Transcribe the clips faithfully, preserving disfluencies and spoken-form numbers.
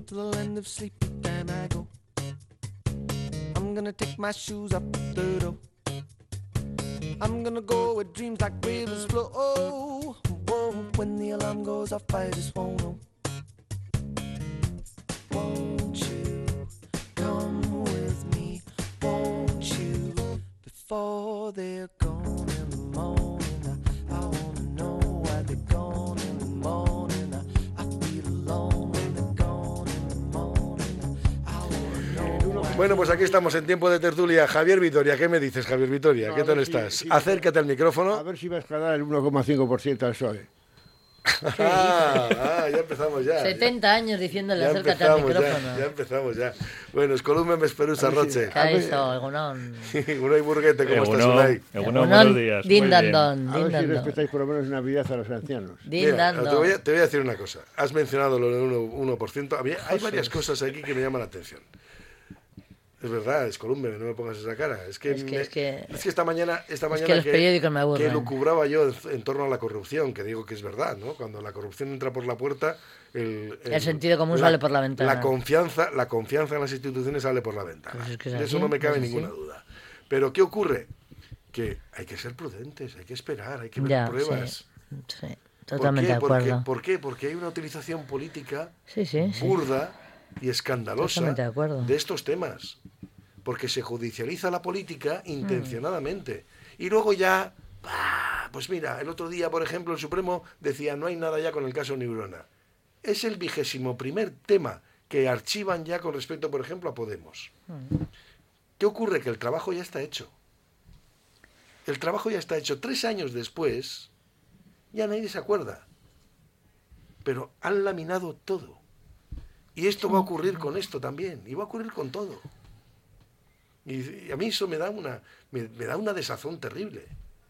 to the land of sleep, then I go. I'm gonna take my shoes up the door. I'm gonna go where dreams like rivers flow. Oh, whoa, when the alarm goes off, I just won't know. Won't you come with me? Won't you? Before they're gone in the morning, I, I wanna know why they're gone in the morning. I, I feel alone when they're gone in the morning. I wanna know why. Bueno, pues aquí estamos en tiempo de tertulia. Javier Vitoria, ¿qué me dices, Javier Vitoria? No, ¿Qué a tal ver si- estás? si- Acércate al micrófono. A ver si vas a dar el uno coma cinco por ciento al P S O E. Ah, ah, ya empezamos ya. setenta años diciéndole Ya acércate al empezamos ya, micrófono. ya empezamos ya. Bueno, escolumem esperuza A ver si- roche. Caízo, Egunon. Unai Burguete, ¿cómo estás, Egunon, Unai? Egunon, buenos días. Din Muy dan bien. don, A din ver si dan don. respetáis por lo menos Navidad a los ancianos. Din Mira, dan te voy, a, don. te voy a decir una cosa. Has mencionado lo del uno, uno por ciento. A mí hay varias cosas aquí que me llaman la atención. Es verdad, es Columbe, no me pongas esa cara. Es que, Es que- me- es que- es que esta mañana, esta mañana que los periódicos me aburren. que lucubraba yo en, en torno a la corrupción, que digo que es verdad, ¿no? Cuando la corrupción entra por la puerta, el, El sentido común sale por la ventana. La confianza, la confianza en las instituciones sale por la ventana. Pues es que es De eso así, no me cabe es así. ninguna duda. Pero ¿qué ocurre? Que hay que ser prudentes, hay que esperar, hay que ver Ya, pruebas. sí, sí, ¿Por totalmente qué? de Porque- acuerdo. ¿Por qué? Porque hay una utilización política Sí, sí, sí. burda y escandalosa Totalmente de acuerdo. de estos temas. Porque se judicializa la política Mm. intencionadamente. Y luego ya, ¡pah! Pues mira, el otro día, por ejemplo, el Supremo decía no hay nada ya con el caso Neurona. Es el vigésimo primer tema que archivan ya con respecto, por ejemplo, a Podemos. ¿Qué ocurre? Que el trabajo ya está hecho. El trabajo ya está hecho. Tres años después, ya nadie se acuerda. Pero han laminado todo. Y esto va a ocurrir con esto también. Y va a ocurrir con todo. Y, y a mí eso me da una me, me da una desazón terrible.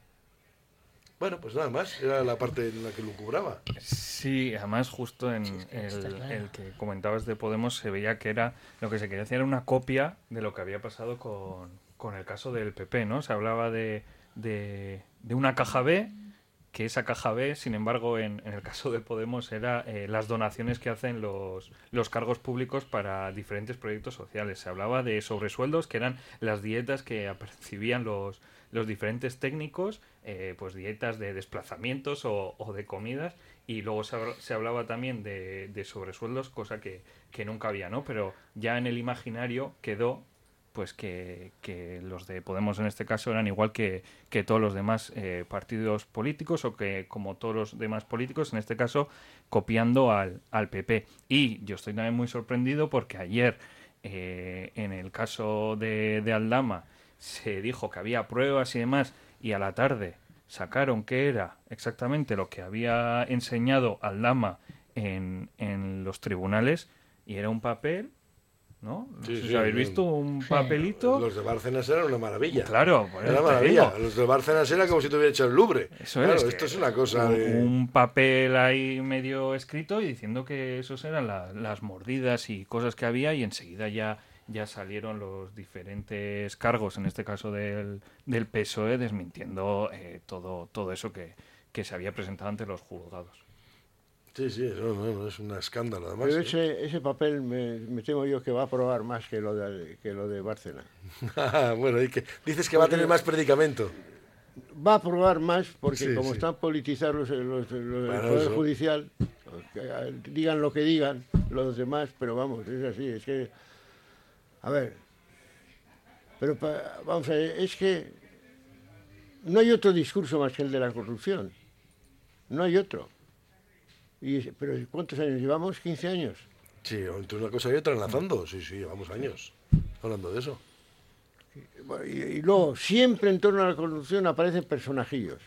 Bueno, pues nada más. Era la parte en la que lucubraba. Sí, además justo en es que el, está claro. el que comentabas de Podemos se veía que era lo que se quería hacer era una copia de lo que había pasado con, con el caso del P P, ¿no? Se hablaba de, de, de una caja B, que esa caja B, sin embargo, en, en el caso de Podemos era eh, las donaciones que hacen los, los cargos públicos para diferentes proyectos sociales. Se hablaba de sobresueldos, que eran las dietas que percibían los, los diferentes técnicos, eh, pues dietas de desplazamientos o, o de comidas, y luego se, habla- se hablaba también de, de sobresueldos, cosa que, que nunca había, ¿no? Pero ya en el imaginario quedó pues que, que los de Podemos en este caso eran igual que, que todos los demás eh, partidos políticos, o que como todos los demás políticos, en este caso copiando al, al P P. Y yo estoy también muy sorprendido porque ayer eh, en el caso de, de Aldama se dijo que había pruebas y demás, y a la tarde sacaron que era exactamente lo que había enseñado Aldama en, en los tribunales, y era un papel, ¿no? No Sí, sé sí, si habéis sí. visto un Sí. papelito. Los de Bárcenas eran una maravilla. Claro, por Era eso una te maravilla. digo. Los de Bárcenas era como si te hubiera hecho el Louvre. Eso Claro, es. esto que es una cosa un, de... un papel ahí medio escrito y diciendo que esos eran la- las mordidas y cosas que había, y enseguida ya, ya salieron los diferentes cargos, en este caso del, del P S O E, desmintiendo eh, todo, todo eso que, que se había presentado ante los juzgados. Sí, sí, no, no, no, es un escándalo además. Pero ¿eh? ese, ese papel me, me temo yo que va a aprobar más que lo de, que lo de Bárcena. Bueno, y que dices que va a tener más predicamento. Va a aprobar más porque Sí, como sí. están politizados los, los- los- Bueno, el Poder eso. Judicial, que, eh, digan lo que digan los demás, pero vamos, es así, es que... A ver, pero pa- vamos a ver, es que no hay otro discurso más que el de la corrupción. No hay otro. Y, es- pero ¿cuántos años llevamos? ¿quince años? Sí, entre una cosa y otra enlazando. Sí, sí, llevamos años hablando de eso. Bueno, Y, y luego, siempre en torno a la corrupción aparecen personajillos.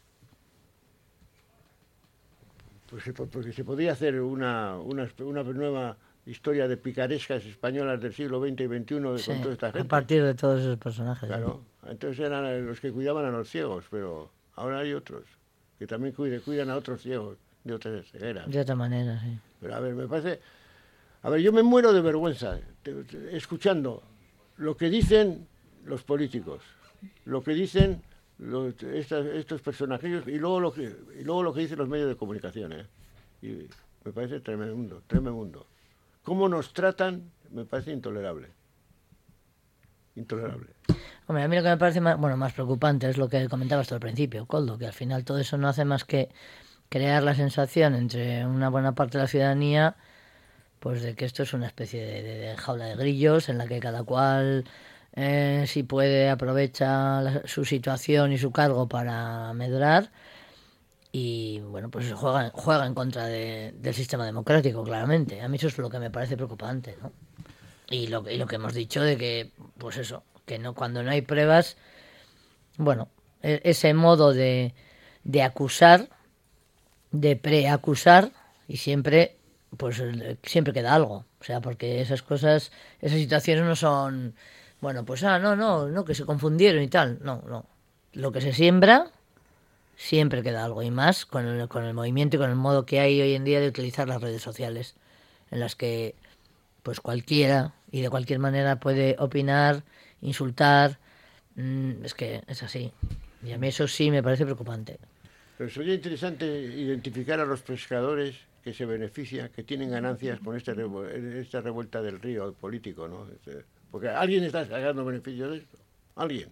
Pues se po- porque se podría hacer una, una, una nueva historia de picarescas españolas del siglo veinte y veintiuno Sí, con toda esta a gente. partir de todos esos personajes. Claro, entonces eran los que cuidaban a los ciegos, pero ahora hay otros que también cuide- cuidan a otros ciegos de otras cegueras. De otra manera, sí. Pero a ver, me parece... A ver, yo me muero de vergüenza te- te- escuchando lo que dicen los políticos, lo que dicen los- estas- estos personajes y luego, lo que, y luego lo que dicen los medios de comunicación. ¿eh? Y me parece tremendo, tremendo. cómo nos tratan me parece intolerable. Intolerable. Hombre, a mí lo que me parece más, bueno, más preocupante es lo que comentabas tú al principio, Coldo, que al final todo eso no hace más que crear la sensación entre una buena parte de la ciudadanía, pues de que esto es una especie de, de, de jaula de grillos en la que cada cual, eh, si puede, aprovecha la, su situación y su cargo para medrar y, bueno, pues juega, juega en contra de, del sistema democrático, claramente. A mí eso es lo que me parece preocupante, ¿no? Y lo, y lo que hemos dicho de que, pues eso, que no cuando no hay pruebas, bueno, e- ese modo de, de acusar, de preacusar, y siempre, pues eh, siempre queda algo. O sea, porque esas cosas, esas situaciones no son, bueno, pues ah, no, no, no, que se confundieron y tal. No, no. Lo que se siembra, siempre queda algo. Y más con el, con el movimiento y con el modo que hay hoy en día de utilizar las redes sociales, en las que pues cualquiera y de cualquier manera puede opinar, insultar. Mm, es que es así. Y a mí eso sí me parece preocupante. Pero sería interesante identificar a los pescadores que se benefician, que tienen ganancias con este revu- esta revuelta del río político, ¿no? Este, porque alguien está sacando beneficios de esto. Alguien.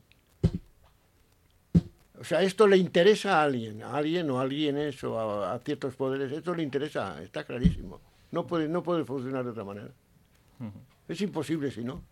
O sea, esto le interesa a alguien, a alguien o a alguienes o a, a ciertos poderes. Esto le interesa, está clarísimo. No puede, no puede funcionar de otra manera. Es imposible si no.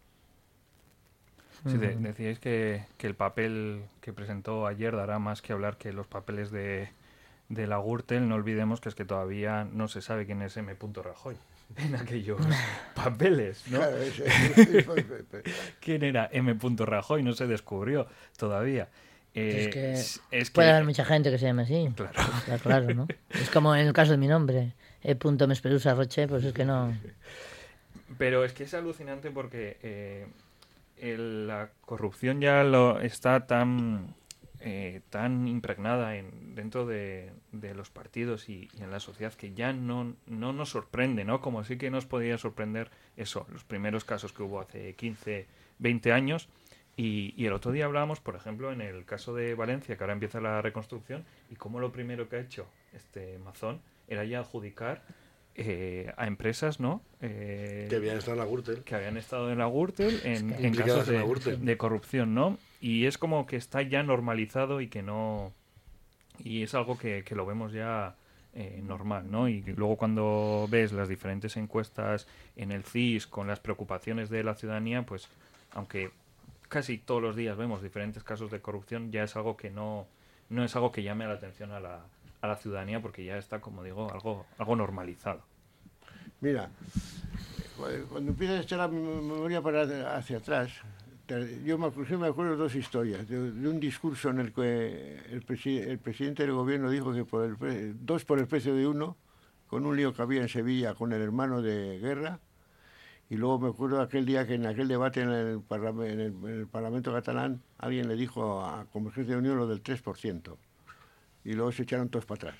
Sí, de- decíais que, que el papel que presentó ayer dará más que hablar que los papeles de, de la Gürtel. No olvidemos que es que todavía no se sabe quién es M. Rajoy en aquellos papeles, ¿no? Claro, es- es- es- ¿Quién era M. Rajoy? No se descubrió todavía. Eh, es que es- es puede que- haber mucha gente que se llame así. Claro. Está claro, ¿no? Es como en el caso de mi nombre, E. Mesperusa Roche, pues es que no. Pero es que es alucinante porque eh, el- la corrupción ya lo está tan eh, tan impregnada en, dentro de, de los partidos y, y en la sociedad que ya no, no nos sorprende, ¿no? Como sí que nos podía sorprender eso, los primeros casos que hubo hace quince, veinte años. Y, y el otro día hablábamos, por ejemplo, en el caso de Valencia, que ahora empieza la reconstrucción, y cómo lo primero que ha hecho este Mazón era ya adjudicar eh, a empresas, ¿no? Eh, Que habían estado en la Gürtel. que habían estado en la Gürtel en, en Implicadas casos en la de, Gürtel. de corrupción, ¿no? Y es como que está ya normalizado y que no... Y es algo que, que lo vemos ya eh, normal, ¿no? Y luego cuando ves las diferentes encuestas en el C I S con las preocupaciones de la ciudadanía, pues aunque casi todos los días vemos diferentes casos de corrupción, ya es algo que no, no es algo que llame la atención a la, a la ciudadanía porque ya está, como digo, algo, algo normalizado. Mira, cuando empiezas a echar la memoria para hacia atrás, te- yo me, acuerdo- me acuerdo de dos historias. De, de un discurso en el que el, presi- el presidente del gobierno dijo que por el pre- dos por el precio de uno, con un lío que había en Sevilla con el hermano de Guerra. Y luego me acuerdo aquel día que en aquel debate en el, parlam- en el, en el Parlamento catalán alguien le dijo a Convergencia de Unión lo del tres por ciento. Y luego se echaron todos para atrás.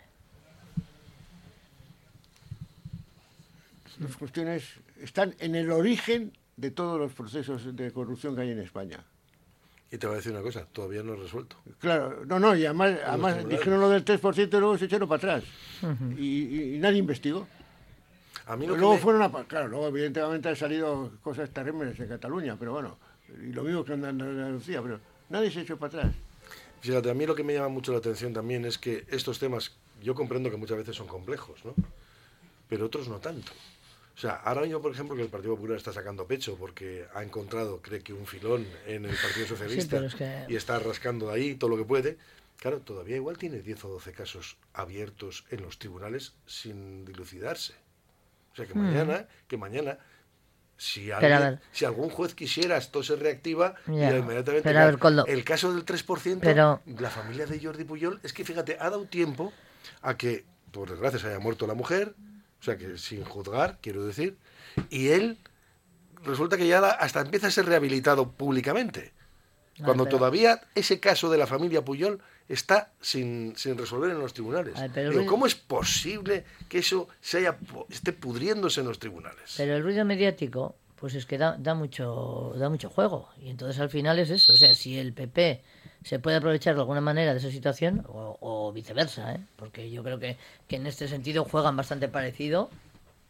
Las cuestiones están en el origen de todos los procesos de corrupción que hay en España. Y te voy a decir una cosa, todavía no es resuelto. Claro, no, no, y además, además tribunales. dijeron lo del tres por ciento y luego se echaron para atrás. y, y- y nadie investigó. A mí lo que Luego me- fueron a... pa- Claro, luego evidentemente han salido cosas terribles en Cataluña, pero bueno, y lo mismo que en Andalucía, pero nadie se echó para atrás. Fíjate, a mí lo que me llama mucho la atención también es que estos temas, yo comprendo que muchas veces son complejos, ¿no? Pero otros no tanto. O sea, ahora mismo, por ejemplo, que el Partido Popular está sacando pecho porque ha encontrado, cree que un filón en el Partido Socialista pero es que- y está rascando de ahí todo lo que puede. Claro, todavía igual tiene diez o doce casos abiertos en los tribunales sin dilucidarse. O sea, que mañana, que mañana, si, Hmm. Pero a alguien- ver. si algún juez quisiera, esto se reactiva Ya, y inmediatamente... pero a ver, Coldo. el caso del tres por ciento, Pero- la familia de Jordi Pujol, es que fíjate, ha dado tiempo a que, por desgracia, se haya muerto la mujer, o sea, que sin juzgar, quiero decir, y él resulta que ya la- hasta empieza a ser rehabilitado públicamente. Ah, Cuando pero- todavía ese caso de la familia Pujol está sin, sin resolver en los tribunales. Ay, pero Digo, Luis- ¿cómo es posible que eso se haya, pu- esté pudriéndose en los tribunales? Pero el ruido mediático, pues es que da, da mucho da mucho juego. Y entonces al final es eso. O sea, si el P P se puede aprovechar de alguna manera de esa situación, o, o viceversa, ¿eh? Porque yo creo que, que en este sentido juegan bastante parecido.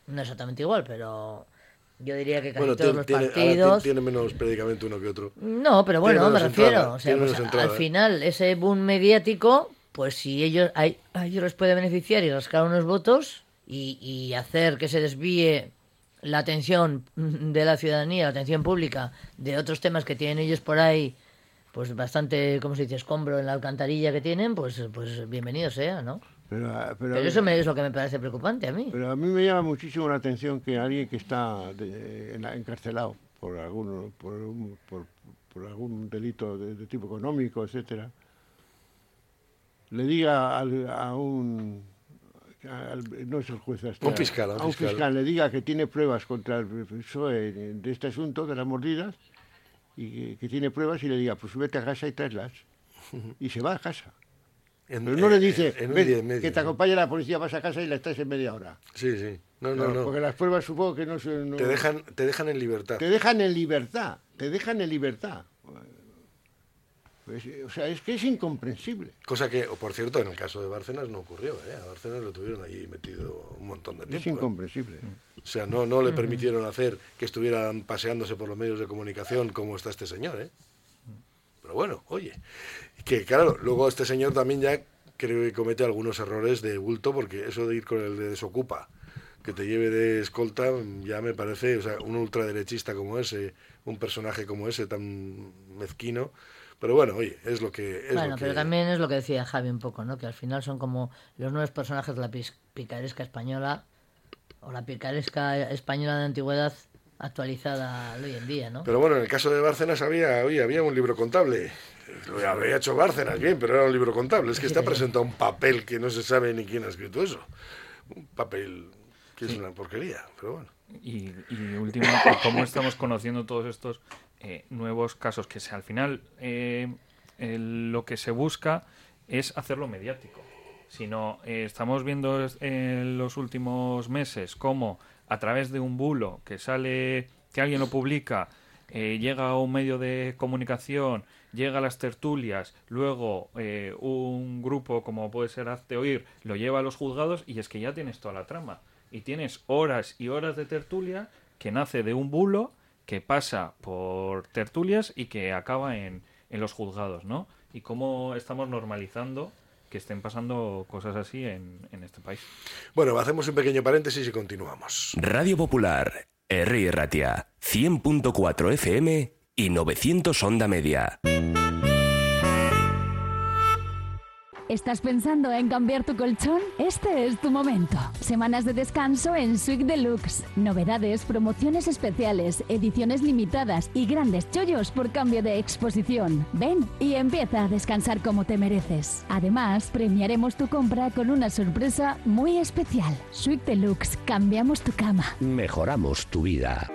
no exactamente igual, pero yo diría que casi Bueno, todos tiene, los tiene, ahora partidos... tiene menos predicamento uno que otro. No, pero bueno, Tiene me menos refiero, entrada, o sea, tiene pues, menos entrada, al ¿eh? final ese boom mediático, pues si ellos, a, a ellos les puede beneficiar y rascar unos votos y, y hacer que se desvíe la atención de la ciudadanía, la atención pública de otros temas que tienen ellos por ahí, pues bastante, ¿cómo se dice?, escombro en la alcantarilla que tienen, pues, pues bienvenido sea, ¿no? Pero, pero, Pero eso me, es lo que me parece preocupante a mí. Pero a mí me llama muchísimo la atención que alguien que está de, en, encarcelado por algún, por, un, por, por algún delito de, de tipo económico, etcétera, le diga al, a un... Al, no es el juez, hasta, un fiscal, a un a un fiscal. fiscal le diga que tiene pruebas contra el P S O E de este asunto, de las mordidas, y que, que tiene pruebas, y le diga, pues vete a casa y tráelas. Y se va a casa. En, Pero no le dice, en, en un ven, día y medio, que te ¿no? acompañe la policía, vas a casa y la estás en media hora. Sí, sí. No, no, Claro, no. Porque las pruebas supongo que no se... no- Te dejan, te dejan en libertad. Te dejan en libertad, te dejan en libertad. Pues, o sea, es que es incomprensible. Cosa que, o por cierto, en el caso de Bárcenas no ocurrió, ¿eh? A Bárcenas lo tuvieron allí metido un montón de Es tiempo. ¿eh? incomprensible. O sea, no, no le permitieron hacer que estuvieran paseándose por los medios de comunicación como está este señor, ¿eh? Pero bueno, oye, que claro, luego este señor también ya creo que comete algunos errores de bulto, porque eso de ir con el de desocupa, que te lleve de escolta, ya me parece, o sea, un ultraderechista como ese, un personaje como ese tan mezquino. Pero bueno, oye, es lo que es. Bueno, lo que... pero también es lo que decía Javi un poco, ¿no? Que al final son como los nuevos personajes de la pis- picaresca española o la picaresca española de antigüedad actualizada al hoy en día, ¿no? Pero bueno, en el caso de Bárcenas había, oye, había un libro contable. Lo habría hecho Bárcenas bien, pero era un libro contable. Es que está presentado un papel que no se sabe ni quién ha escrito eso. Un papel que es una porquería, pero bueno. Y, y últimamente, ¿cómo estamos conociendo todos estos eh, nuevos casos? Que se, al final eh, el- lo que se busca es hacerlo mediático. Sino eh, estamos viendo es- en los últimos meses cómo a través de un bulo que sale, que alguien lo publica, eh, llega a un medio de comunicación, llega a las tertulias, luego eh, un grupo como puede ser Hazte Oír lo lleva a los juzgados y es que ya tienes toda la trama. Y tienes horas y horas de tertulia que nace de un bulo que pasa por tertulias y que acaba en, en los juzgados, ¿no? Y cómo estamos normalizando que estén pasando cosas así en, en este país. Bueno, hacemos un pequeño paréntesis y continuamos. Radio Popular, Herri Ratia, cien punto cuatro F M y novecientos onda media. ¿Estás pensando en cambiar tu colchón? Este es tu momento. Semanas de descanso en Suite Deluxe. Novedades, promociones especiales, ediciones limitadas y grandes chollos por cambio de exposición. Ven y empieza a descansar como te mereces. Además, premiaremos tu compra con una sorpresa muy especial. Suite Deluxe. Cambiamos tu cama. Mejoramos tu vida.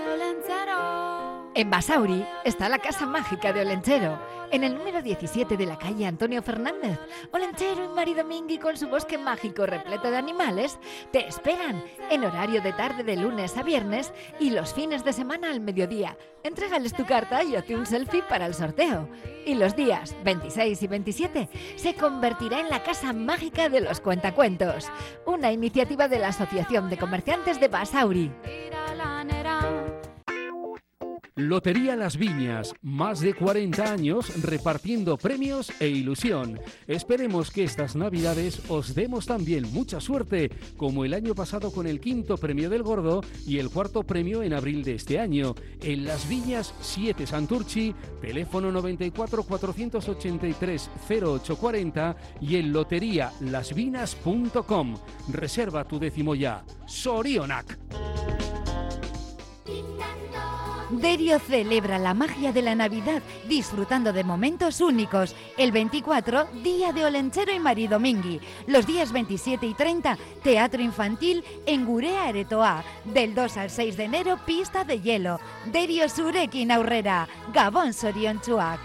En Basauri está la Casa Mágica de Olenchero, en el número diecisiete de la calle Antonio Fernández. Olenchero y Maridomingui, con su bosque mágico repleto de animales, te esperan en horario de tarde de lunes a viernes y los fines de semana al mediodía. Entrégales tu carta y hazte un selfie para el sorteo. Y los días veintiséis y veintisiete se convertirá en la Casa Mágica de los Cuentacuentos, una iniciativa de la Asociación de Comerciantes de Basauri. Lotería Las Viñas, más de cuarenta años repartiendo premios e ilusión. Esperemos que estas navidades os demos también mucha suerte, como el año pasado con el quinto premio del Gordo y el cuarto premio en abril de este año. En Las Viñas siete Santurchi, teléfono noventa y cuatro, cuatrocientos ochenta y tres, cero ocho cuarenta y en lotería las vinas punto com. Reserva tu décimo ya. Sorionak. Derio celebra la magia de la Navidad disfrutando de momentos únicos. El veinticuatro, Día de Olenchero y Maridomingui. Los días veintisiete y treinta, Teatro Infantil en Gurea Aretoa. Del dos al seis de enero, Pista de Hielo. Derio Zurekin Aurrera. Gabón Soriontsuak.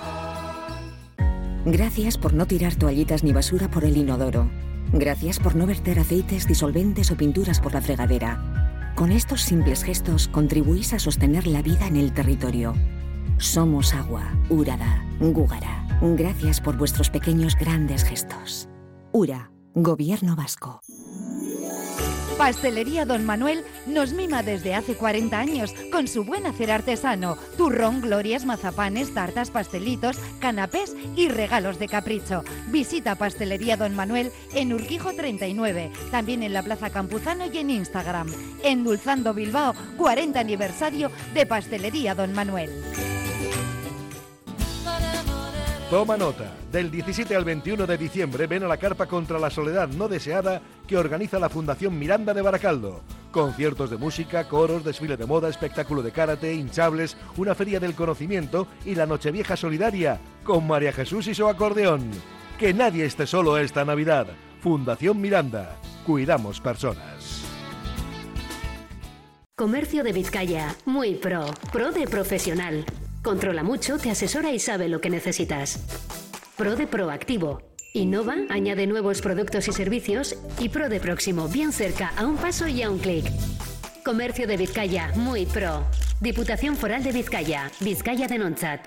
Gracias por no tirar toallitas ni basura por el inodoro. Gracias por no verter aceites, disolventes o pinturas por la fregadera. Con estos simples gestos contribuís a sostener la vida en el territorio. Somos agua, Urada, Gúgara. Gracias por vuestros pequeños grandes gestos. Ura, Gobierno Vasco. Pastelería Don Manuel nos mima desde hace cuarenta años con su buen hacer artesano, turrón, glorias, mazapanes, tartas, pastelitos, canapés y regalos de capricho. Visita Pastelería Don Manuel en Urquijo treinta y nueve, también en la Plaza Campuzano y en Instagram. Endulzando Bilbao, cuarenta aniversario de Pastelería Don Manuel. Toma nota, del diecisiete al veintiuno de diciembre ven a la carpa contra la soledad no deseada que organiza la Fundación Miranda de Baracaldo. Conciertos de música, coros, desfile de moda, espectáculo de karate, hinchables, una feria del conocimiento y la Nochevieja solidaria con María Jesús y su acordeón. Que nadie esté solo esta Navidad. Fundación Miranda. Cuidamos personas. Comercio de Vizcaya. Muy pro. Pro de profesional. Controla mucho, te asesora y sabe lo que necesitas. Pro de proactivo. Innova, añade nuevos productos y servicios. Y Pro de próximo, bien cerca, a un paso y a un clic. Comercio de Vizcaya, muy pro. Diputación Foral de Vizcaya, Vizcaya de Nontzat.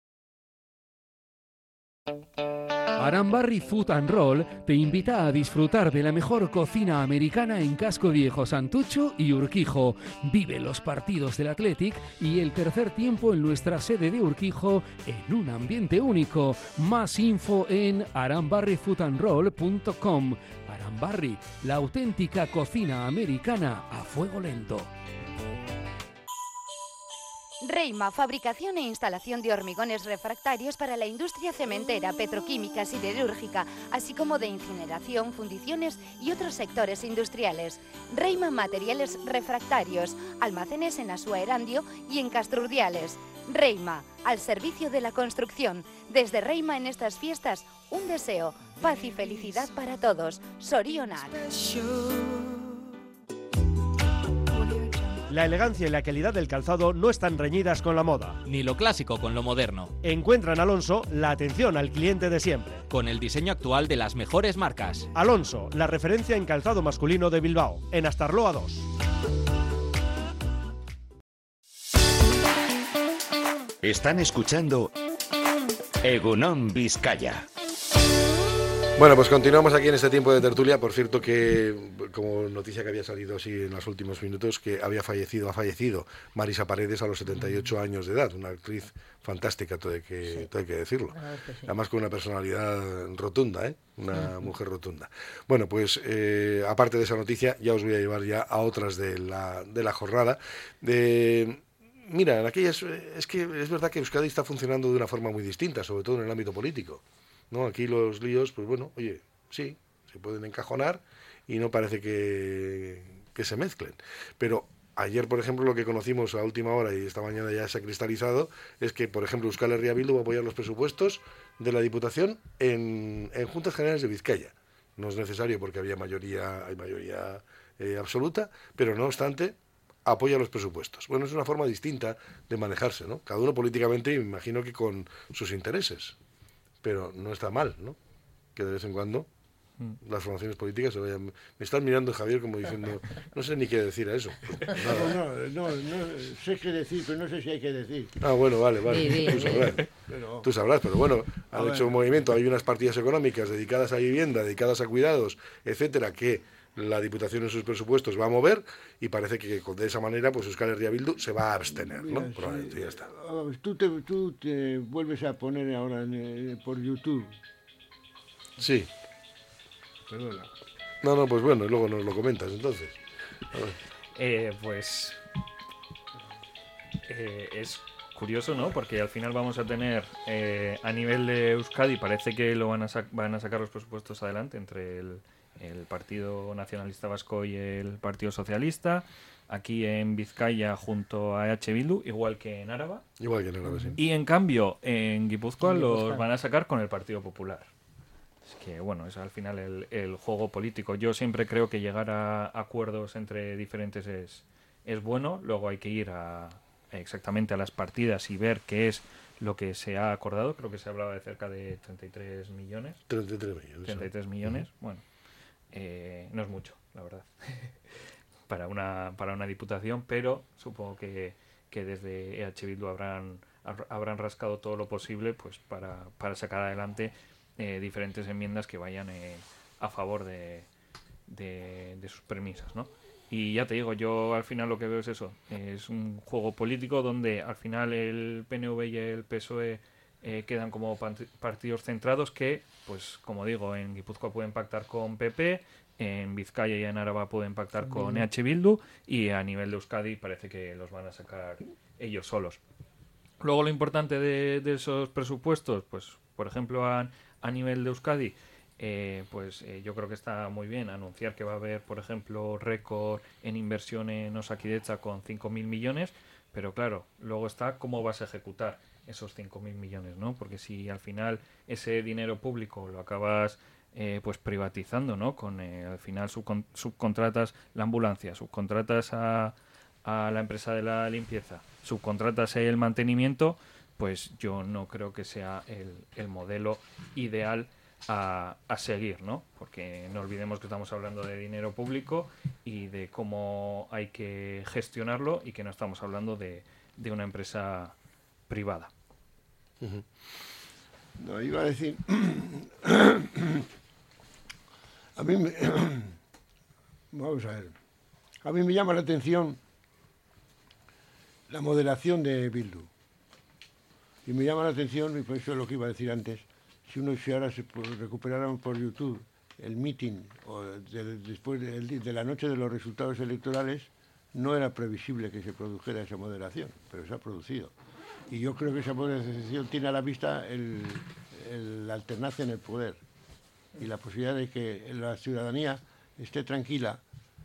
Arambarri Food and Roll te invita a disfrutar de la mejor cocina americana en Casco Viejo, Santucho y Urquijo. Vive los partidos del Athletic y el tercer tiempo en nuestra sede de Urquijo en un ambiente único. Más info en arambarri food and roll punto com. Arambarri, la auténtica cocina americana a fuego lento. Reima, fabricación e instalación de hormigones refractarios para la industria cementera, petroquímica, siderúrgica, así como de incineración, fundiciones y otros sectores industriales. Reima Materiales Refractarios, almacenes en Asúa Erandio y en Castrurdiales. Reima, al servicio de la construcción. Desde Reima en estas fiestas, un deseo, paz y felicidad para todos. Sorionak. La elegancia y la calidad del calzado no están reñidas con la moda. Ni lo clásico con lo moderno. Encuentra en Alonso la atención al cliente de siempre. Con el diseño actual de las mejores marcas. Alonso, la referencia en calzado masculino de Bilbao, en Astarloa dos. Están escuchando Egunon Vizcaya. Bueno, pues continuamos aquí en este tiempo de tertulia. Por cierto que, como noticia que había salido así en los últimos minutos, que había fallecido, ha fallecido Marisa Paredes a los setenta y ocho años de edad, una actriz fantástica, todo hay que, sí. todo hay que decirlo. Es que sí. Además con una personalidad rotunda, ¿eh? Una sí. mujer rotunda. Bueno, pues eh, aparte de esa noticia, ya os voy a llevar ya a otras de la, de la jornada. De... Mira, en aquellas, es que es verdad que Euskadi está funcionando de una forma muy distinta, sobre todo en el ámbito político. ¿No? Aquí los líos, pues bueno, oye, sí, se pueden encajonar y no parece que, que se mezclen. Pero ayer, por ejemplo, lo que conocimos a última hora y esta mañana ya se ha cristalizado es que, por ejemplo, Euskal Herria Bildu va a apoyar los presupuestos de la Diputación en, en Juntas Generales de Vizcaya. No es necesario porque había mayoría, hay mayoría eh, absoluta, pero no obstante apoya los presupuestos. Bueno, es una forma distinta de manejarse, ¿no? Cada uno políticamente, me imagino que con sus intereses. Pero no está mal, ¿no? Que de vez en cuando las formaciones políticas se vayan... Me están mirando, Javier, como diciendo... No sé ni qué decir a eso. Pues no, no, no, no sé qué decir, pero no sé si hay que decir. Ah, bueno, vale, vale. Sí, tú, sí, sabrás. pero... tú sabrás, pero bueno, han A hecho ver. un movimiento. Hay unas partidas económicas dedicadas a vivienda, dedicadas a cuidados, etcétera, que la Diputación en sus presupuestos va a mover y parece que de esa manera pues Euskal Herria Bildu se va a abstener, ¿no? Mira, Probablemente, sí, ya está. Tú te, tú te vuelves a poner ahora en, eh, por YouTube. Sí. Perdona. No, no, pues bueno, luego nos lo comentas entonces. A ver. Eh, pues eh, es curioso, ¿no? Porque al final vamos a tener eh, a nivel de Euskadi, parece que lo van a, sac- van a sacar los presupuestos adelante entre el, el Partido Nacionalista Vasco y el Partido Socialista. Aquí en Vizcaya junto a E H Bildu, igual que en Áraba. Igual que en Áraba, sí. Y en cambio en Guipúzcoa En los Guipúzcoa. van a sacar con el Partido Popular. Es que, bueno, es al final el, el juego político. Yo siempre creo que llegar a acuerdos entre diferentes es, es bueno. Luego hay que ir a exactamente a las partidas y ver qué es lo que se ha acordado. Creo que se hablaba de cerca de treinta y tres millones. treinta y tres millones. treinta y tres millones. Uh-huh. Bueno, eh, no es mucho, la verdad. para una para una diputación, pero supongo que, que desde E H Bildu habrán habrán rascado todo lo posible pues para, para sacar adelante eh, diferentes enmiendas que vayan eh, a favor de, de, de sus premisas, ¿no? Y ya te digo, yo al final lo que veo es eso, es un juego político donde al final el P N V y el P S O E eh, quedan como partidos centrados que, pues como digo, en Guipúzcoa pueden pactar con P P, en Vizcaya y en Araba pueden pactar con E H Bildu, y a nivel de Euskadi parece que los van a sacar ellos solos. Luego lo importante de, de esos presupuestos, pues por ejemplo a, a nivel de Euskadi, Eh, pues eh, yo creo que está muy bien anunciar que va a haber, por ejemplo, récord en inversión en Osakidetza con cinco mil millones, pero claro, luego está cómo vas a ejecutar esos cinco mil millones, ¿no? Porque si al final ese dinero público lo acabas eh, pues privatizando, ¿no? Con eh, al final subcon subcontratas la ambulancia, subcontratas a, a la empresa de la limpieza, subcontratas el mantenimiento, pues yo no creo que sea el, el modelo ideal A, a seguir, ¿no? Porque no olvidemos que estamos hablando de dinero público y de cómo hay que gestionarlo, y que no estamos hablando de, de una empresa privada. Uh-huh. No, iba a decir... a mí me... Vamos a ver. A mí me llama la atención la moderación de Bildu. Y me llama la atención, y por eso es lo que iba a decir antes, si uno si ahora se recuperaran por YouTube el meeting o de, después de, de la noche de los resultados electorales, no era previsible que se produjera esa moderación, pero se ha producido. Y yo creo que esa moderación tiene a la vista el, el, la alternancia en el poder y la posibilidad de que la ciudadanía esté tranquila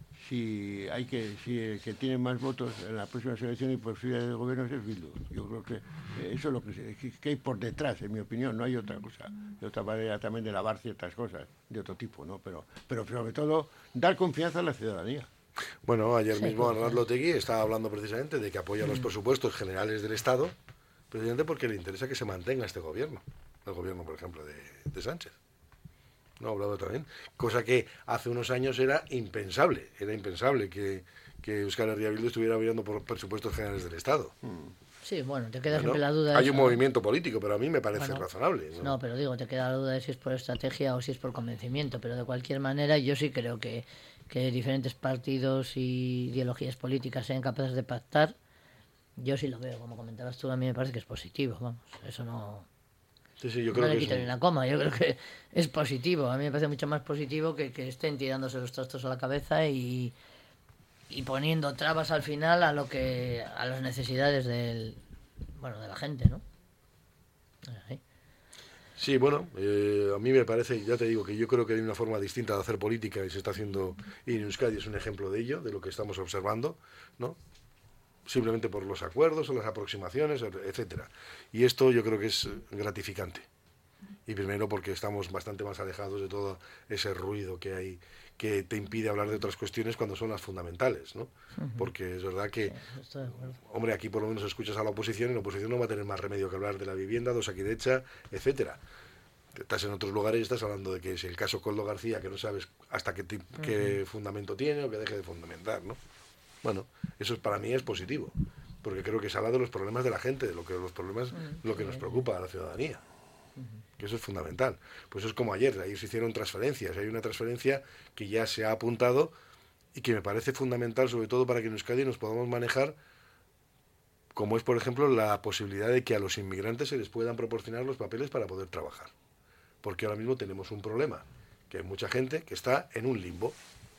si hay que si el que tiene más votos en la próxima elección y posibilidades de gobierno es Bildu. Yo creo que eso es lo que, que hay por detrás, en mi opinión, no hay otra cosa. De otra manera también de lavar ciertas cosas de otro tipo, ¿no? Pero, pero sobre todo dar confianza a la ciudadanía. Bueno, ayer mismo Arnaldo Otegi estaba hablando precisamente de que apoya los presupuestos generales del Estado, precisamente porque le interesa que se mantenga este gobierno, el gobierno, por ejemplo, de, de Sánchez. No, hablado también. Cosa que hace unos años era impensable, era impensable que, que Euskal Herria Bildu estuviera apoyando por presupuestos generales del Estado. Sí, bueno, te queda ¿No? siempre la duda. Hay eso, un movimiento político, pero a mí me parece bueno, razonable. ¿no? no, pero digo, te queda la duda de si es por estrategia o si es por convencimiento, pero de cualquier manera yo sí creo que, que diferentes partidos y ideologías políticas sean capaces de pactar. Yo sí lo veo, como comentabas tú, a mí me parece que es positivo, vamos, eso no... Sí, sí, yo creo no le que quito es ni un... una coma, yo creo que es positivo. A mí me parece mucho más positivo que, que estén tirándose los trastos a la cabeza y, y poniendo trabas al final a lo que a las necesidades del bueno de la gente, ¿no? Así. Sí, bueno, eh, a mí me parece, ya te digo, que yo creo que hay una forma distinta de hacer política y se está haciendo, y en Euskadi es un ejemplo de ello, de lo que estamos observando, ¿no? Simplemente por los acuerdos o las aproximaciones, etcétera. Y esto yo creo que es gratificante. Y primero porque estamos bastante más alejados de todo ese ruido que hay, que te impide hablar de otras cuestiones cuando son las fundamentales, ¿no? Uh-huh. Porque es verdad que, sí, hombre, aquí por lo menos escuchas a la oposición y la oposición no va a tener más remedio que hablar de la vivienda, de Osakidetza, etcétera. Estás en otros lugares y estás hablando de que es el caso Koldo García, que no sabes hasta qué, uh-huh. qué fundamento tiene o que deje de fundamentar, ¿no? Bueno, eso para mí es positivo, porque creo que se habla de los problemas de la gente, de lo que los problemas, lo que nos preocupa a la ciudadanía, que eso es fundamental. Pues eso es como ayer, ayer se hicieron transferencias, hay una transferencia que ya se ha apuntado y que me parece fundamental, sobre todo para que en Euskadi nos podamos manejar, como es, por ejemplo, la posibilidad de que a los inmigrantes se les puedan proporcionar los papeles para poder trabajar. Porque ahora mismo tenemos un problema, que hay mucha gente que está en un limbo.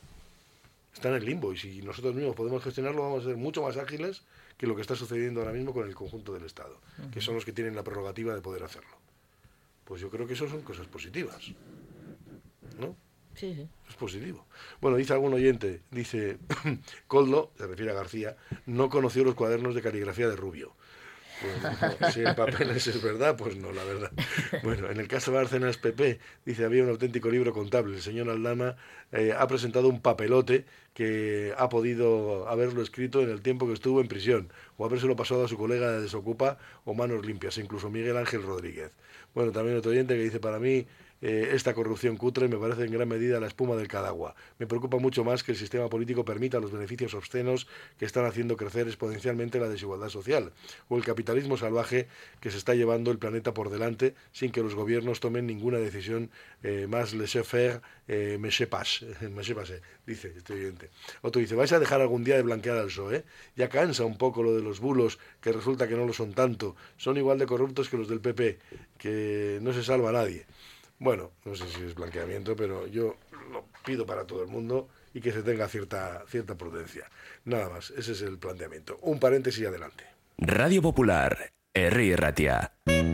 Está en el limbo, y si nosotros mismos podemos gestionarlo, vamos a ser mucho más ágiles que lo que está sucediendo ahora mismo con el conjunto del Estado, uh-huh. que son los que tienen la prerrogativa de poder hacerlo. Pues yo creo que eso son cosas positivas, ¿no? Sí, sí. Es positivo. Bueno, dice algún oyente, dice, Koldo, se refiere a García, no conoció los cuadernos de caligrafía de Rubio. Pues no, si el papel ese es verdad, pues no, la verdad. Bueno, en el caso de Bárcenas P P, dice, había un auténtico libro contable. El señor Aldama eh, ha presentado un papelote que ha podido haberlo escrito en el tiempo que estuvo en prisión, o habérselo pasado a su colega de Desocupa o Manos Limpias, incluso Miguel Ángel Rodríguez. Bueno, también otro oyente que dice, para mí, eh, esta corrupción cutre me parece en gran medida la espuma del Cadagua. Me preocupa mucho más que el sistema político permita los beneficios obscenos que están haciendo crecer exponencialmente la desigualdad social, o el capitalismo salvaje que se está llevando el planeta por delante sin que los gobiernos tomen ninguna decisión eh, más laissez-faire, eh, me sais pas, me sais pas, dice este oyente. Otro dice, vais a dejar algún día de blanquear al P S O E, ya cansa un poco lo de los bulos, que resulta que no lo son tanto, son igual de corruptos que los del P P, que no se salva a nadie. Bueno, no sé si es blanqueamiento, pero yo lo pido para todo el mundo y que se tenga cierta, cierta prudencia. Nada más, ese es el planteamiento. Un paréntesis y adelante. Radio Popular, Herri Ratia.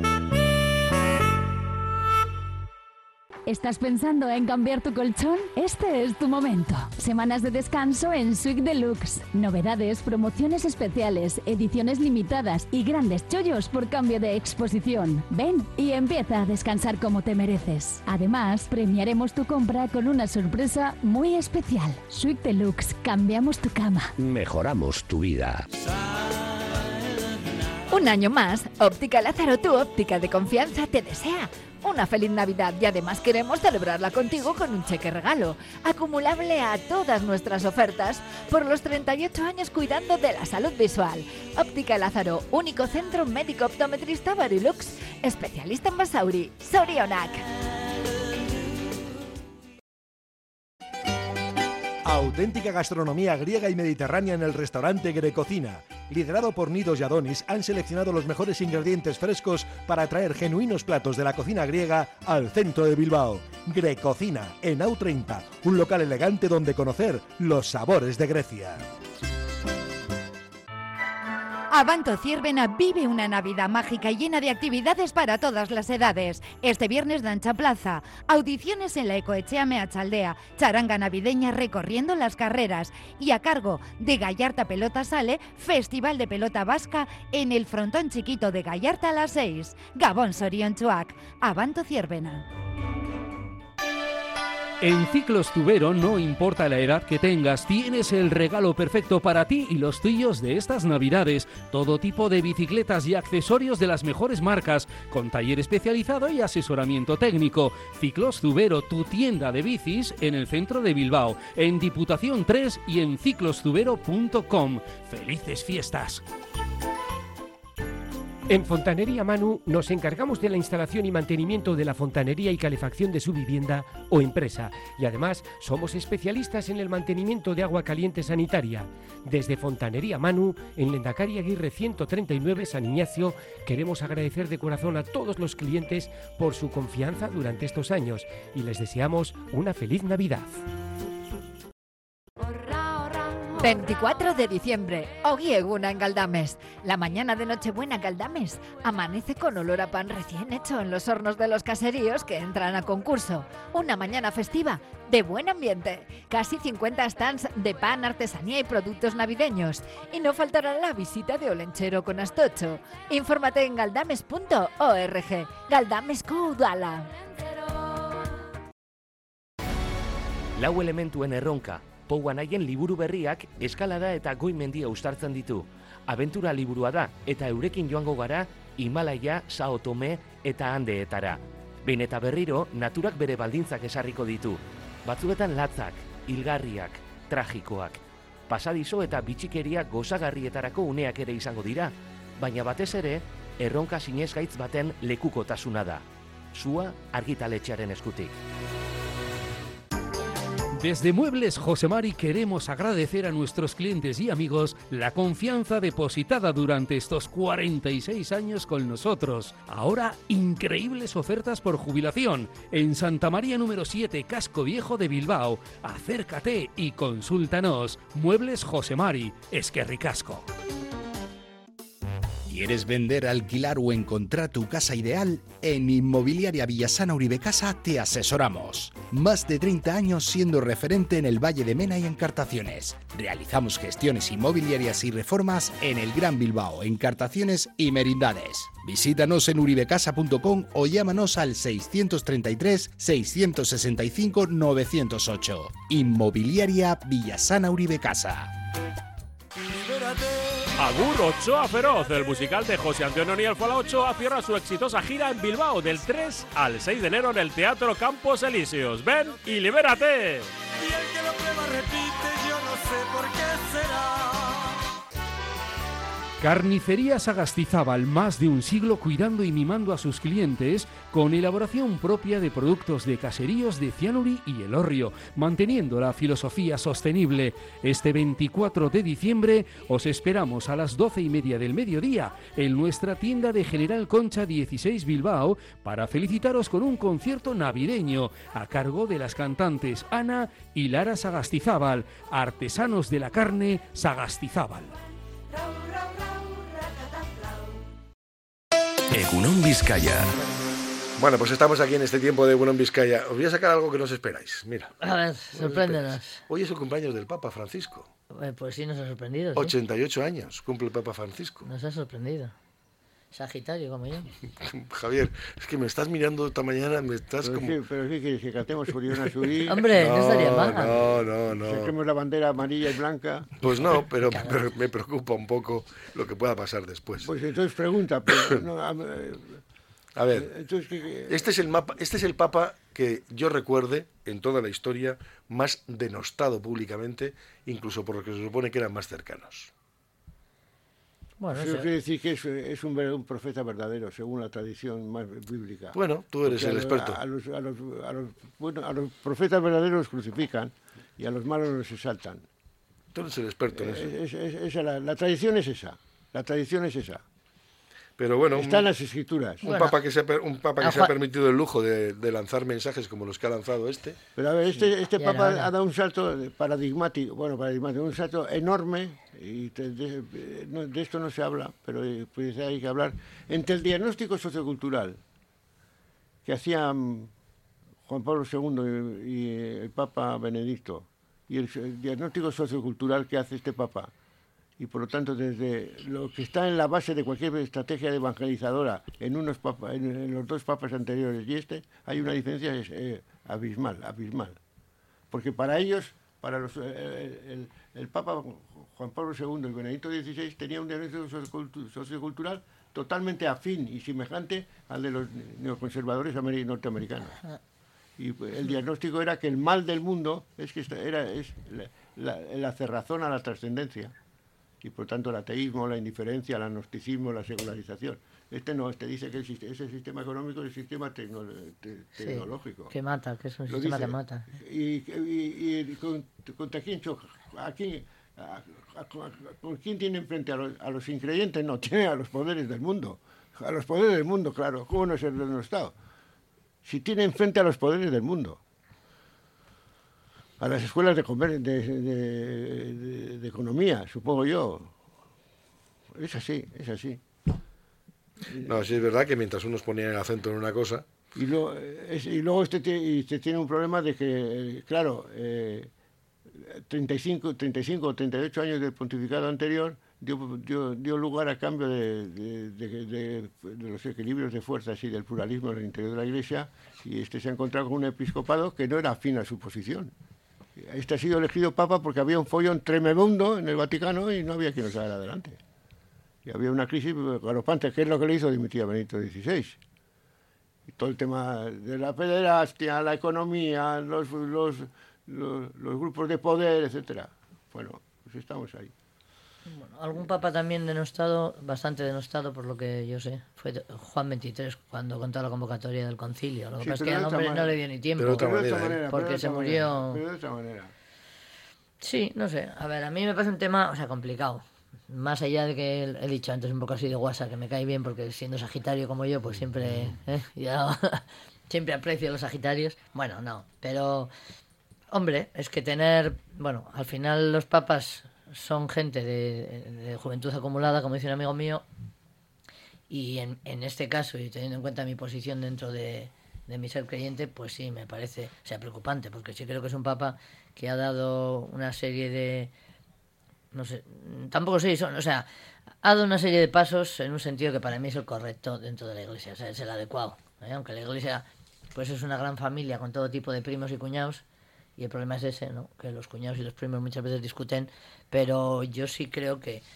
¿Estás pensando en cambiar tu colchón? Este es tu momento. Semanas de descanso en Suite Deluxe. Novedades, promociones especiales, ediciones limitadas y grandes chollos por cambio de exposición. Ven y empieza a descansar como te mereces. Además, premiaremos tu compra con una sorpresa muy especial. Suite Deluxe. Cambiamos tu cama. Mejoramos tu vida. Un año más, Óptica Lázaro, tu óptica de confianza, te desea una feliz Navidad y además queremos celebrarla contigo con un cheque regalo, acumulable a todas nuestras ofertas por los treinta y ocho años cuidando de la salud visual. Óptica Lázaro, único centro médico optometrista Barilux, especialista en Basauri, Sorionak. Auténtica gastronomía griega y mediterránea en el restaurante Grecocina. Liderado por Nidos y Adonis, han seleccionado los mejores ingredientes frescos para traer genuinos platos de la cocina griega al centro de Bilbao. Grecocina, en A U treinta, un local elegante donde conocer los sabores de Grecia. Abanto Ciervena vive una Navidad mágica y llena de actividades para todas las edades. Este viernes danza plaza, audiciones en la Ecoetxea Meatzaldea, charanga navideña recorriendo las carreras y a cargo de Gallarta Pelota Sale, Festival de Pelota Vasca en el frontón chiquito de Gallarta a las seis. Gabón Soriontxuak, Abanto Ciervena. En Ciclos Tubero, no importa la edad que tengas, tienes el regalo perfecto para ti y los tuyos de estas Navidades. Todo tipo de bicicletas y accesorios de las mejores marcas, con taller especializado y asesoramiento técnico. Ciclos Tubero, tu tienda de bicis en el centro de Bilbao, en Diputación tres y en ciclos tubero punto com. ¡Felices fiestas! En Fontanería Manu nos encargamos de la instalación y mantenimiento de la fontanería y calefacción de su vivienda o empresa y además somos especialistas en el mantenimiento de agua caliente sanitaria. Desde Fontanería Manu, en Lendakari Aguirre ciento treinta y nueve San Ignacio, queremos agradecer de corazón a todos los clientes por su confianza durante estos años y les deseamos una feliz Navidad. veinticuatro de diciembre, Ogi Eguna en Galdames. La mañana de Nochebuena Galdames amanece con olor a pan recién hecho en los hornos de los caseríos que entran a concurso. Una mañana festiva de buen ambiente. Casi cincuenta stands de pan, artesanía y productos navideños. Y no faltará la visita de Olenchero con Astocho. Infórmate en galdames punto org. Galdames Udala. Lau elementuen erronka. Pouan haien liburu berriak eskalada eta goi mendia uztartzen ditu. Abentura liburua da eta eurekin joango gara Himalaia, Sao Tome eta Andeetara. Behin eta berriro naturak bere baldintzak esarriko ditu. Batzuetan latzak, hilgarriak, tragikoak. Pasadizo eta bitxikeria gozagarrietarako uneak ere izango dira, baina batez ere erronka sinesgaitz baten lekukotasuna da. Sua argitaletxearen eskutik. Desde Muebles Josemari queremos agradecer a nuestros clientes y amigos la confianza depositada durante estos cuarenta y seis años con nosotros. Ahora, increíbles ofertas por jubilación en Santa María número siete, Casco Viejo de Bilbao. Acércate y consúltanos. Muebles Josemari, Esquerri Casco. ¿Quieres vender, alquilar o encontrar tu casa ideal? En Inmobiliaria Villasana Uribecasa te asesoramos. Más de treinta años siendo referente en el Valle de Mena y Encartaciones. Realizamos gestiones inmobiliarias y reformas en el Gran Bilbao, Encartaciones y Merindades. Visítanos en uribecasa punto com o llámanos al seiscientos treinta y tres, seiscientos sesenta y cinco, novecientos ocho. Inmobiliaria Villasana Uribecasa. Libérate. Agur Ochoa Feroz, el musical de José Antonio Nielfala Ochoa cierra su exitosa gira en Bilbao del tres al seis de enero en el Teatro Campos Elíseos. ¡Ven y libérate! Y el que lo prueba repite, yo no sé por qué será. Carnicería Sagastizábal, más de un siglo cuidando y mimando a sus clientes con elaboración propia de productos de caseríos de Cianuri y Elorrio, manteniendo la filosofía sostenible. Este veinticuatro de diciembre os esperamos a las doce y media del mediodía en nuestra tienda de General Concha dieciséis Bilbao para felicitaros con un concierto navideño a cargo de las cantantes Ana y Lara Sagastizábal, artesanos de la carne Sagastizábal. Egunon Vizcaya. Bueno, pues estamos aquí en este tiempo de Egunon Vizcaya. Os voy a sacar algo que no os esperáis. Mira. A ver, sorpréndenos. Hoy es el cumpleaños del Papa Francisco. Eh, pues sí, nos ha sorprendido. ¿Sí? ochenta y ocho años cumple el Papa Francisco. Nos ha sorprendido. Sagitario, como yo. Javier, es que me estás mirando esta mañana, me estás pero como... Sí, pero sí, que, que cantemos Oriona Surí. Hombre, no, no estaría mal. No, no, no. Saquemos la bandera amarilla y blanca. Pues no, pero, pero me preocupa un poco lo que pueda pasar después. Pues entonces pregunta. Pero, no, a, a ver, entonces, ¿qué? este es el mapa, este es el Papa que yo recuerde en toda la historia más denostado públicamente, incluso por lo que se supone que eran más cercanos. Bueno, eso quiere decir que es, es un, un profeta verdadero, según la tradición más bíblica. Bueno, tú eres Porque el experto. A, a, los, a, los, a, los, bueno, a los profetas verdaderos los crucifican y a los malos los exaltan. Tú eres el experto en eso. Es, es, es, es la, la tradición es esa. La tradición es esa. Pero bueno, está un, en las escrituras. Un bueno, papa que se ha, un papa que se ha permitido el lujo de, de lanzar mensajes como los que ha lanzado este. Pero a ver, este, este sí, papa ha dado un salto paradigmático, bueno, paradigmático, un salto enorme, y de, de, de, de esto no se habla, pero pues hay que hablar, entre el diagnóstico sociocultural que hacían Juan Pablo segundo y, y el Papa Benedicto, y el, el diagnóstico sociocultural que hace este papa. Y por lo tanto, desde lo que está en la base de cualquier estrategia evangelizadora en unos papas, en, en los dos papas anteriores y este, hay una diferencia es, eh, abismal, abismal. Porque para ellos, para los, eh, el, el Papa Juan Pablo segundo y Benedicto dieciséis tenía un diagnóstico sociocultural totalmente afín y semejante al de los neoconservadores norteamericanos. Y el diagnóstico era que el mal del mundo es que era es la, la, la cerrazón a la trascendencia. Y por tanto el ateísmo, la indiferencia, el agnosticismo, la secularización. Este no, este dice que el, ese sistema económico es el sistema tecno, te, sí, tecnológico. Que mata, que es un Lo sistema dice, que mata. ¿Y, y, y con, contra quién choca? ¿A quién, a, a, a, ¿Con quién tiene enfrente? ¿A los, a los increyentes? No, tiene a los poderes del mundo. A los poderes del mundo, claro. ¿Cómo no es el de nuestro Estado? Si tiene enfrente a los poderes del mundo. A las escuelas de, comer, de, de, de, de economía, supongo yo. Es así, es así. No, sí es verdad que mientras unos ponían el acento en una cosa... Y, lo, es, y luego este, y este tiene un problema de que, claro, eh, treinta y cinco o treinta y ocho años del pontificado anterior dio, dio, dio lugar a cambio de, de, de, de, de los equilibrios de fuerzas y del pluralismo en el interior de la Iglesia, y este se ha encontrado con un episcopado que no era afín a su posición. Este ha sido elegido papa porque había un follón tremebundo en el Vaticano y no había quien lo sacara adelante. Y había una crisis galopante, que es lo que le hizo dimitir a Benedicto dieciséis. Y todo el tema de la pederastia, la economía, los, los, los, los grupos de poder, etcétera. Bueno, pues estamos ahí. Bueno, algún papa también denostado, bastante denostado por lo que yo sé, fue Juan veintitrés cuando contó la convocatoria del concilio. Lo que sí, pasa es que al hombre no le dio ni tiempo, pero de otra manera, manera, porque pero se manera, murió... Pero de otra manera. Sí, no sé. A ver, a mí me parece un tema, o sea, complicado. Más allá de que he dicho antes un poco así de guasa, que me cae bien porque siendo sagitario como yo, pues siempre, ¿eh? ya, siempre aprecio a los sagitarios. Bueno, no, pero, hombre, es que tener, bueno, al final los papas son gente de, de juventud acumulada, como dice un amigo mío, y en, en este caso, y teniendo en cuenta mi posición dentro de, de mi ser creyente, pues sí, me parece, o sea, preocupante, porque sí creo que es un papa que ha dado una serie de... no sé, tampoco sé, son, o sea, ha dado una serie de pasos en un sentido que para mí es el correcto dentro de la Iglesia, o sea, es el adecuado, ¿eh? Aunque la Iglesia pues es una gran familia con todo tipo de primos y cuñados, y el problema es ese, ¿no? Que los cuñados y los primos muchas veces discuten, pero yo sí creo que